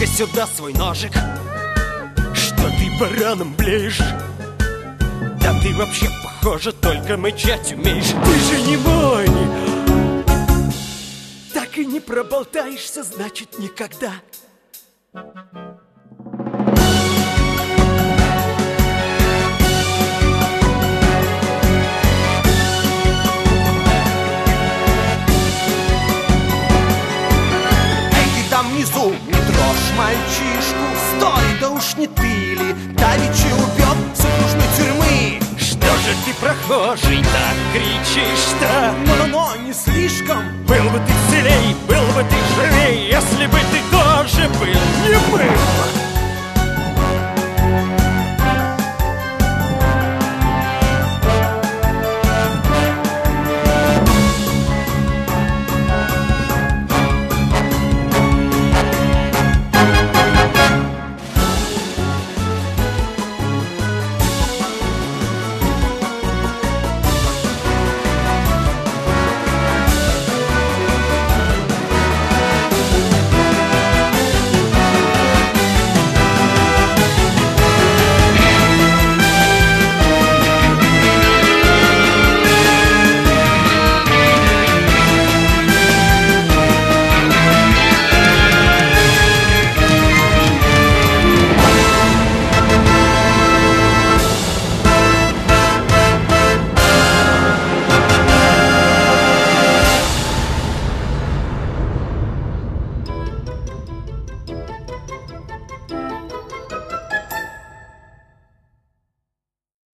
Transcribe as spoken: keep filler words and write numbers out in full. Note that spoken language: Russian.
сюда свой ножик. Что ты бараном блеешь? Да ты вообще, похоже, только мычать умеешь. Ты же не мой. Так и не проболтаешься, значит, никогда. Внизу не трожь мальчишку, стой, да уж не ты ли давеча убег с окружной тюрьмы? Что же ты, прохожий, так кричишь-то? Но-но-но, не слишком. Был бы ты целей, был бы ты живей, если бы ты тоже был